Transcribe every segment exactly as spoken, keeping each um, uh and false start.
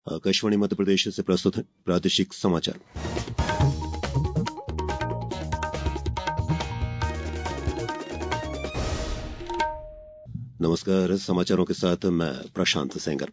आकाशवाणी मध्य प्रदेश से प्रस्तुत है प्रादेशिक समाचार। नमस्कार, समाचारों के साथ मैं प्रशांत सेंगर।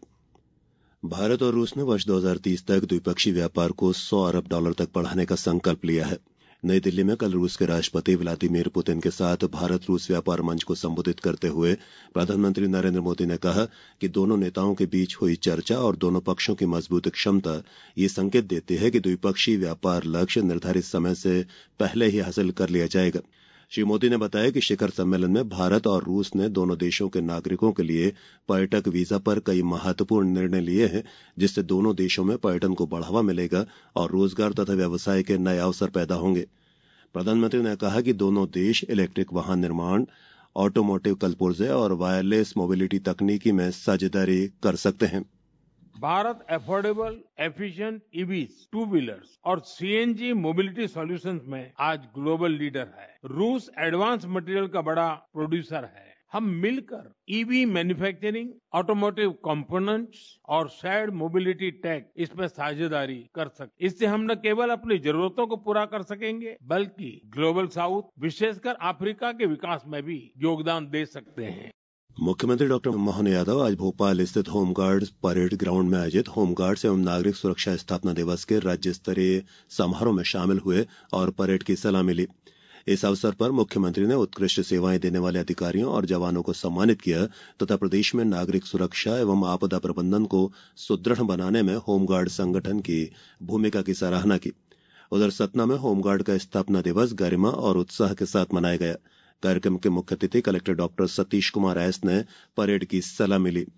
भारत और रूस ने वर्ष दो हज़ार तीस तक द्विपक्षीय व्यापार को सौ अरब डॉलर तक बढ़ाने का संकल्प लिया है। नई दिल्ली में कल रूस के राष्ट्रपति व्लादिमीर पुतिन के साथ भारत रूस व्यापार मंच को संबोधित करते हुए प्रधानमंत्री नरेंद्र मोदी ने कहा कि दोनों नेताओं के बीच हुई चर्चा और दोनों पक्षों की मजबूत क्षमता ये संकेत देती है कि द्विपक्षीय व्यापार लक्ष्य निर्धारित समय से पहले ही हासिल कर लिया जाएगा। श्री मोदी ने बताया कि शिखर सम्मेलन में भारत और रूस ने दोनों देशों के नागरिकों के लिए पर्यटक वीजा पर कई महत्वपूर्ण निर्णय लिए हैं, जिससे दोनों देशों में पर्यटन को बढ़ावा मिलेगा और रोजगार तथा व्यवसाय के नए अवसर पैदा होंगे। प्रधानमंत्री ने कहा कि दोनों देश इलेक्ट्रिक वाहन निर्माण, ऑटोमोटिव कलपुर्जे और वायरलेस मोबिलिटी तकनीकी में साझेदारी कर सकते हैं। Bharat affordable, efficient EVs, two wheelers और सीएनजी मोबिलिटी सॉल्यूशंस में आज ग्लोबल लीडर है। रूस एडवांस मटेरियल का बड़ा प्रोड्यूसर है। हम मिलकर ईवी मैन्युफैक्चरिंग, ऑटोमोटिव कंपोनेंट्स और शेयर्ड मोबिलिटी टेक इसमें साझेदारी कर सकते। इससे हम न केवल अपनी जरूरतों को पूरा कर सकेंगे, बल्कि ग्लोबल साउथ, विशेषकर अफ्रीका के विकास में भी योगदान दे सकते हैं। मुख्यमंत्री डॉक्टर मोहन यादव आज भोपाल स्थित होमगार्ड परेड ग्राउंड में आयोजित होमगार्ड्स एवं नागरिक सुरक्षा स्थापना दिवस के राज्य स्तरीय समारोह में शामिल हुए और परेड की सलामी ली। इस अवसर पर मुख्यमंत्री ने उत्कृष्ट सेवाएं देने वाले अधिकारियों और जवानों को सम्मानित किया तथा प्रदेश में नागरिक सुरक्षा एवं आपदा प्रबंधन को सुदृढ़ बनाने में होमगार्ड संगठन की भूमिका की सराहना की। उधर सतना में होमगार्ड का स्थापना दिवस गरिमा और उत्साह के साथ मनाया गया। कार्यक्रम के मुख्य अतिथि collector doctor Satish Kumar S ने परेड की सलामी ली।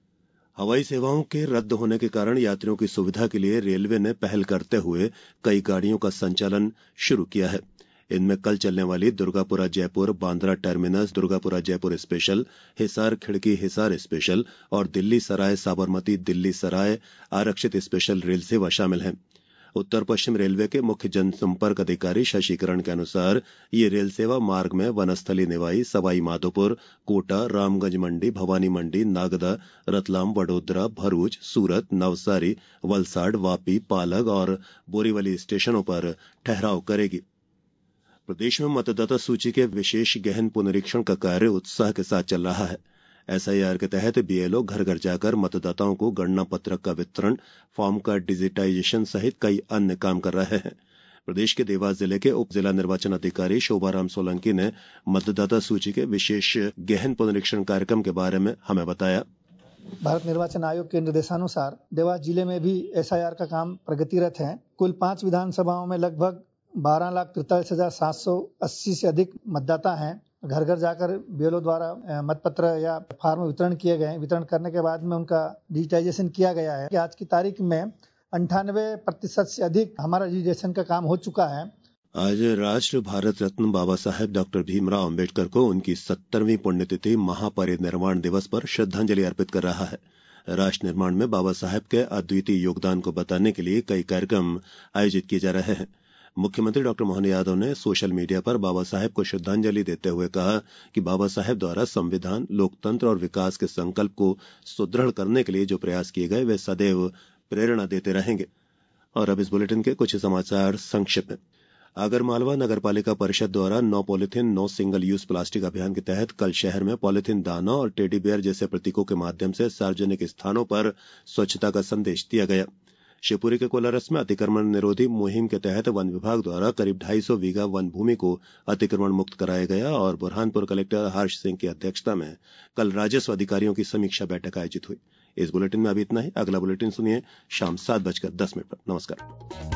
हवाई सेवाओं के रद्द होने के कारण यात्रियों की सुविधा के लिए रेलवे ने पहल करते हुए कई गाड़ियों का संचालन शुरू किया है। इनमें कल चलने वाली Durgapura Jaipur Bandra terminus Durgapura Jaipur special, Hisar Khadki Hisar special और दिल्ली सराय साबरमती दिल्ली सराय आरक्षित स्पेशल रेल सेवा शामिल है। उत्तर पश्चिम रेलवे के मुख्य जनसंपर्क अधिकारी शशिकरण के अनुसार ये रेल सेवा मार्ग में वनस्थली निवाई, सवाई माधोपुर, कोटा, रामगंज मंडी, भवानी मंडी, नागदा, रतलाम, वडोदरा, भरूच, सूरत, नवसारी, वलसाड, वापी, पालग और बोरीवली स्टेशनों पर ठहराव करेगी। प्रदेश में मतदाता सूची के विशेष गहन पुनरीक्षण का कार्य उत्साह के साथ चल रहा है। एसआईआर के तहत बीएलओ घर घर जाकर मतदाताओं को गणना पत्रक का वितरण, फॉर्म का डिजिटाइजेशन सहित कई अन्य काम कर रहे हैं। प्रदेश के देवास जिले के उप जिला निर्वाचन अधिकारी शोभाराम सोलंकी ने मतदाता सूची के विशेष गहन पुनरीक्षण कार्यक्रम के बारे में हमें बताया। भारत निर्वाचन आयोग के निर्देशानुसार देवास जिले में भी एसआईआर का काम प्रगतिरत है। कुल पांच विधानसभाओं में लगभग बारह लाख तैतालीस हजार सात सौ अस्सी से अधिक मतदाता हैं। घर घर जाकर बीएलओ द्वारा मतपत्र या फार्म वितरण किए गए। वितरण करने के बाद में उनका डिजिटाइजेशन किया गया है। आज की तारीख में अंठानवे प्रतिशत से अधिक हमारा डिजिटाइजेशन का काम हो चुका है। आज राष्ट्र भारत रत्न बाबा साहेब डॉक्टर भीमराव अंबेडकर को उनकी सत्तरवीं पुण्यतिथि महापरिनिर्वाण दिवस पर श्रद्धांजलि अर्पित कर रहा है। राष्ट्र निर्माण में बाबा साहेब के अद्वितीय योगदान को बताने के लिए कई कार्यक्रम आयोजित किए जा रहे हैं। मुख्यमंत्री डॉक्टर मोहन यादव ने सोशल मीडिया पर बाबा साहेब को श्रद्धांजलि देते हुए कहा कि बाबा साहेब द्वारा संविधान, लोकतंत्र और विकास के संकल्प को सुदृढ़ करने के लिए जो प्रयास किए गए वे सदैव प्रेरणा देते रहेंगे। और अब इस बुलेटिन के कुछ समाचार संक्षिप्त में। आगरमालवा नगर पालिका परिषद द्वारा no polythene no single use plastic अभियान के तहत कल शहर में पॉलिथीन दानों और टेडी बेयर जैसे प्रतीकों के माध्यम से सार्वजनिक स्थानों पर स्वच्छता का संदेश दिया गया। शिवपुरी के कोलारस में अतिक्रमण निरोधी मुहिम के तहत वन विभाग द्वारा करीब ढाई सौ बीघा वन भूमि को अतिक्रमण मुक्त कराया गया और बुरहानपुर कलेक्टर हर्ष सिंह की अध्यक्षता में कल राजस्व अधिकारियों की समीक्षा बैठक आयोजित हुई। इस बुलेटिन में अभी इतना ही। अगला बुलेटिन सुनिए शाम सात बजकर दस मिनट पर। नमस्कार।